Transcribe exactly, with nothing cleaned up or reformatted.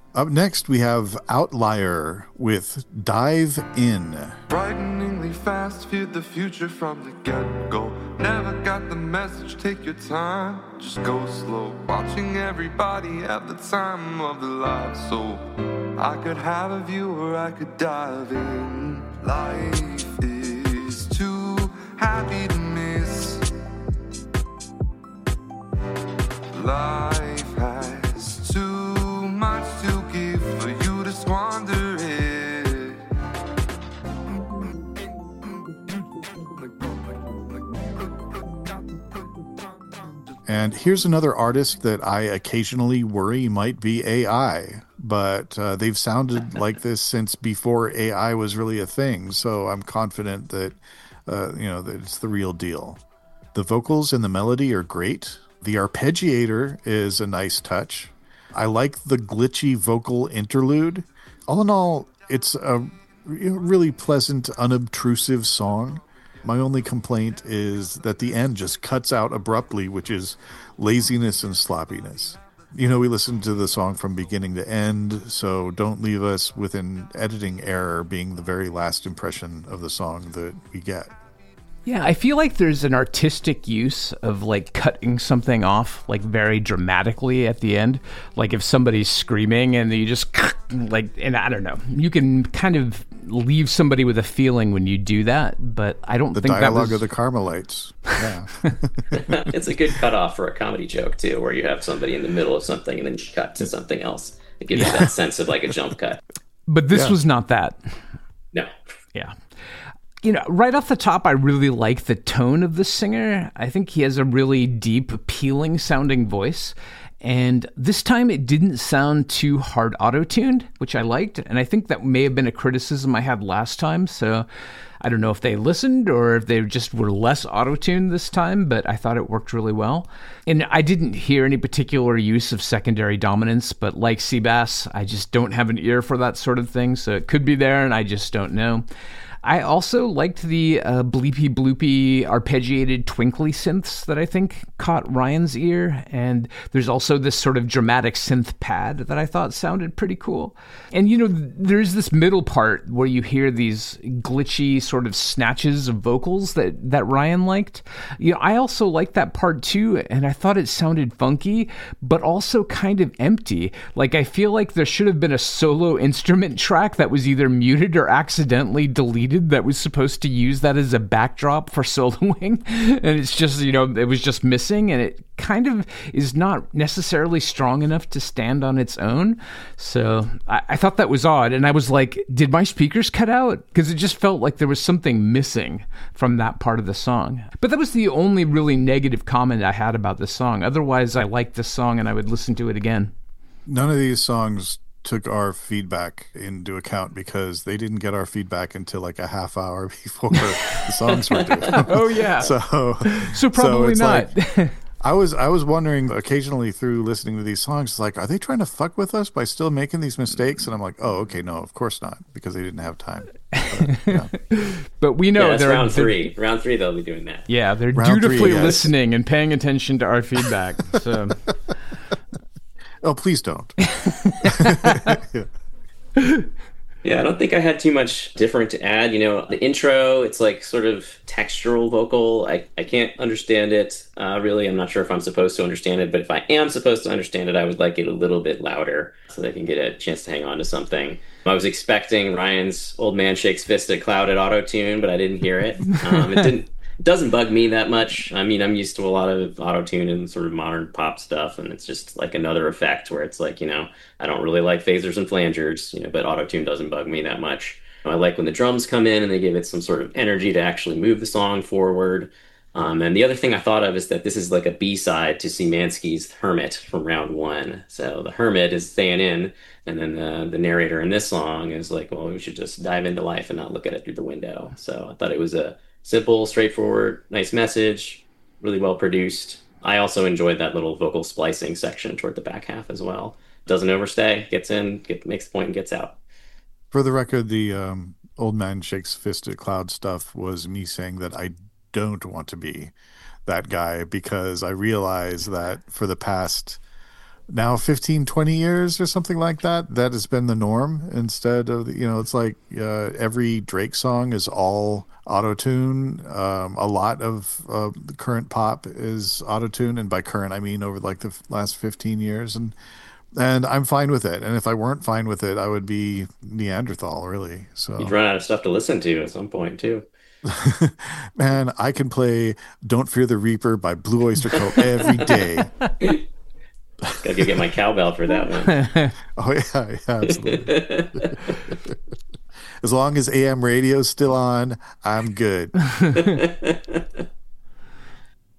Up next, we have Outlier with Dive In. Frighteningly fast, feared the future from the get-go. Never got the message, take your time, just go slow. Watching everybody have the time of their lives. So I could have a view or I could dive in. Life is too happy to miss. Life has too much to give for you to squander it. And here's another artist that I occasionally worry might be A I, but uh, they've sounded like this since before A I was really a thing. So I'm confident that, uh, you know, that it's the real deal. The vocals and the melody are great. The arpeggiator is a nice touch. I like the glitchy vocal interlude. All in all, it's a really pleasant, unobtrusive song. My only complaint is that the end just cuts out abruptly, which is laziness and sloppiness. You know, we listened to the song from beginning to end, so don't leave us with an editing error being the very last impression of the song that we get. Yeah, I feel like there's an artistic use of like cutting something off like very dramatically at the end. Like if somebody's screaming and you just like, and I don't know, you can kind of leave somebody with a feeling when you do that, but I don't the think that dialogue was... of the Carmelites. Yeah. It's a good cutoff for a comedy joke too, where you have somebody in the middle of something and then you cut to something else. It gives yeah. you that sense of like a jump cut. But this yeah. was not that. No. Yeah. You know, right off the top, I really like the tone of the singer. I think he has a really deep, appealing sounding voice. And this time it didn't sound too hard auto-tuned, which I liked. And I think that may have been a criticism I had last time. So I don't know if they listened or if they just were less auto-tuned this time, but I thought it worked really well. And I didn't hear any particular use of secondary dominance, but like Seabass, I just don't have an ear for that sort of thing. So it could be there and I just don't know. I also liked the uh, bleepy bloopy arpeggiated twinkly synths that I think caught Ryan's ear. And there's also this sort of dramatic synth pad that I thought sounded pretty cool. And, you know, there's this middle part where you hear these glitchy sort of snatches of vocals that, that Ryan liked. You know, I also liked that part too. And I thought it sounded funky, but also kind of empty. Like, I feel like there should have been a solo instrument track that was either muted or accidentally deleted that was supposed to use that as a backdrop for soloing, and it's just, you know, it was just missing, and it kind of is not necessarily strong enough to stand on its own. So I, I thought that was odd, and I was like, did my speakers cut out? Because it just felt like there was something missing from that part of the song. But that was the only really negative comment I had about this song. Otherwise, I liked this song, and I would listen to it again. None of these songs took our feedback into account because they didn't get our feedback until like a half hour before the songs were due. Oh yeah. So so probably so not. Like, I was I was wondering occasionally through listening to these songs, like, are they trying to fuck with us by still making these mistakes? And I'm like, oh, okay, no, of course not, because they didn't have time. But, yeah. But we know yeah, that's they're round three. Round three, they'll be doing that. Yeah, they're round dutifully three, yes. listening and paying attention to our feedback. So. Oh, please don't. yeah. Yeah, I don't think I had too much different to add. You know, the intro, it's like sort of textural vocal. I, I can't understand it, uh, really. I'm not sure if I'm supposed to understand it, but if I am supposed to understand it, I would like it a little bit louder so they can get a chance to hang on to something. I was expecting Ryan's Old Man Shakes Fist at Cloud at auto-tune, but I didn't hear it. Um, it didn't. It doesn't bug me that much. I mean, I'm used to a lot of auto-tune and sort of modern pop stuff, and it's just like another effect where it's like, you know, I don't really like phasers and flangers, you know, but auto-tune doesn't bug me that much. I like when the drums come in and they give it some sort of energy to actually move the song forward. Um, and the other thing I thought of is that this is like a B-side to Szymanski's Hermit from round one. So the Hermit is staying in, and then the, the narrator in this song is like, well, we should just dive into life and not look at it through the window. So I thought it was a simple, straightforward, nice message, really well produced. I also enjoyed that little vocal splicing section toward the back half as well. Doesn't overstay, gets in, get, makes the point, and gets out. For the record, the um, Old Man Shakes Fist at Cloud stuff was me saying that I don't want to be that guy, because I realize that for the past now fifteen, twenty years or something like that, that has been the norm instead of, you know, it's like uh, every Drake song is all auto-tune. Um, a lot of uh, the current pop is auto-tune, and by current, I mean over like the last fifteen years. And and I'm fine with it. And if I weren't fine with it, I would be Neanderthal, really. So you'd run out of stuff to listen to at some point, too. Man, I can play Don't Fear the Reaper by Blue Oyster Cult every day. Gotta go get my cowbell for that one. Oh, yeah, yeah, absolutely. As long as A M radio's still on, I'm good.